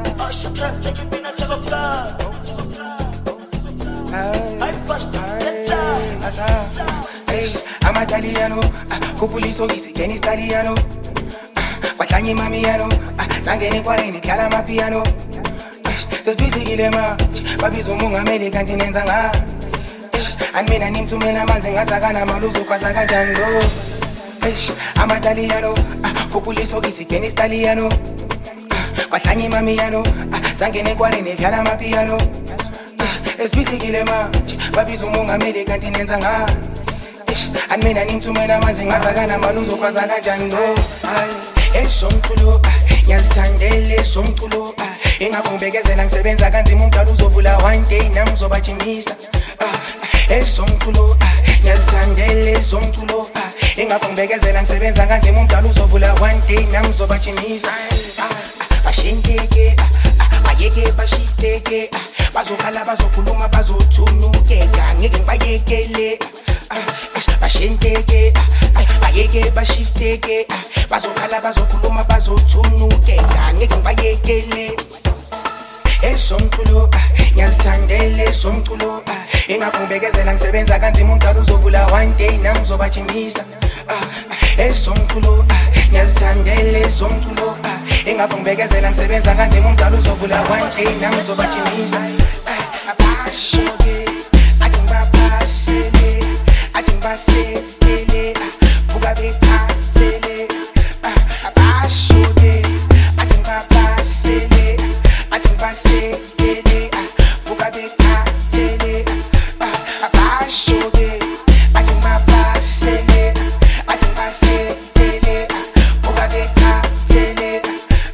I'm Italiano, Cupuliso gisi Kenny Staliano, Watanyi Mamiano, Sangeni Quarini, Kalama Piano, Sosbisi Gilema, Babizo Munga Meli Cantinenza, and Mina Nim to Mena Manzinga Sagana Maluzu Kazaga Jango. I'm Italiano, Cupuliso gisi Kenny Staliano, Watanyi Mamiano, Sangeni Quarini, Kalama Piano, Sosbisi Gilema, Babizo Munga Meli Cantinenza. And men and into men a manzing Mazagana Maluzo Kazaga Jango. Somtulo, Yaltandele, Somtulo, Inga Kumbegas and Sevenza Gantimuntaruzo Vula one day, Namzo Bachimisa. Somtulo, Yaltandele, Somtulo, Inga Kumbegas and Sevenza Gantimuntaruzo Vula one day, Namzo Bachimisa. Bashinteke, Bayeke, Bashiteke, Bazokala, Bazokuluma, Bazotunuke, Nigga Bayekele. Bashinteke, Bayeke, Bashifteke, Bazokala, Bazokuluma, Bazotunuke, Nigga Bayekele. Somtulo, Yaltandele, Somtulo, Inga Kumbegas and Sevenza Gantimuntaruzo Vula one day, Namzo Bachimisa. Somtulo, Yaltandele, Somtulo, Inga Kumbegas and Sevenza Gantimuntaruzo Vula one day, Namzo Bachimisa. Base tele, Fugabe tele, Abashode, Atimba basele, Atimbase tele, Fugabe tele, Abashode, Atimba basele, Atimbase tele, Fugabe tele,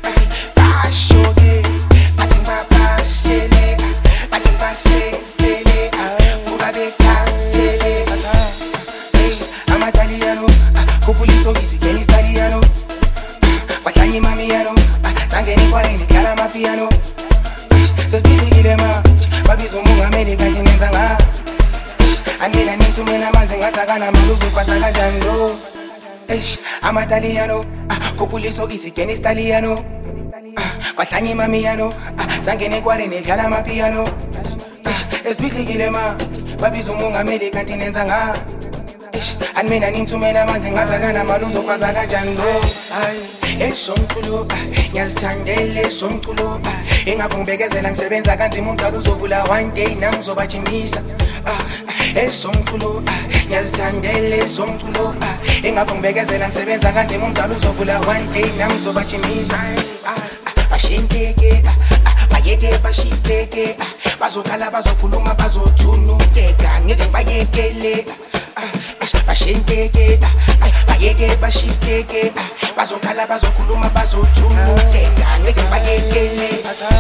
Abashode, Atimba basele, Atimbase tele, Fugabe tele. Italiano, Cupuliso gisi Kenny Staliano, Watanyi Mamiano, Sangeni Quarini, Kalama Piano, Sosbisi Gilema, Babizo Munga Meli Cantinenza, and Mina Nitu Mena Manzinga Sagana Maluzu Kazaga Jango. I'm Italiano, Cupuliso gisi Kenny Staliano, Watanyi Mamiano, Sangeni Quarini, Kalama Piano, Sosbisi Gilema, Babizo Munga Meli Cantinenza. And men and into men a manzing Mazagana Maluzo Kazaga Jango. Somtulo, Yaltandele, Somtulo, Inga Kumbegas and Sevenza Gantimuntaruzo Vula one day, Namzo Bachimisa. Somtulo, Yaltandele, Somtulo, Inga Kumbegas and Sevenza Gantimuntaruzo Vula one day, Namzo Bachimisa. Bashinteke, Bayeke, Bashiteke, Bazokala, Bazokuluma, Bazotunuke, Nigga Bayekele. Bashinteke, Bayeke, Bashifteke, Bazokala, Bazokuluma, Bazotunuke, Nigga Bayekele.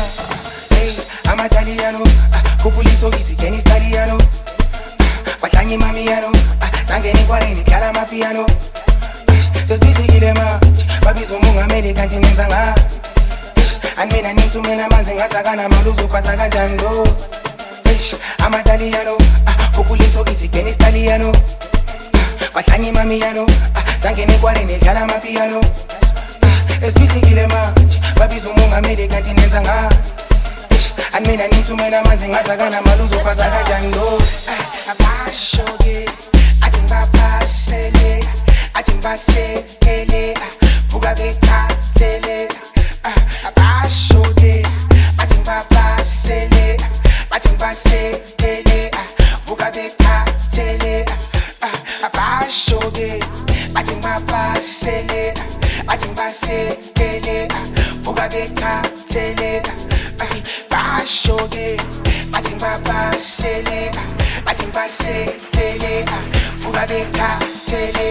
I'm Italiano, Cupuliso gisi Kenny Staliano, Watanyi Mamiano, Sangeni Quarini, Kalama Piano, Sosbisi Gilema, Babizo Munga Meli Cantinenza, and Mina Nitu Mena Manzinga Sagana Maluzo Kazaga Jango. I'm Italiano, Cupuliso gisi Kenny Staliano, Watanyi Mamiano, Sangeni Quarini, Kalama Piano, Sosbisi Gilema, Babizo Munga Meli Cantinenza, and Mina Nitu Mena Manzinga Sagana Maluzo Kazaga Jango. Abashode, Atimba basele, Atimbase tele, Fugabe tele, Abashode, Atimba basele, Atimbase tele, Fugabe tele, Abashode, Atimba basele, Atimbase tele, Fugabe tele, Abashode, Atimba basele, Atimbase tele, Fugabe tele.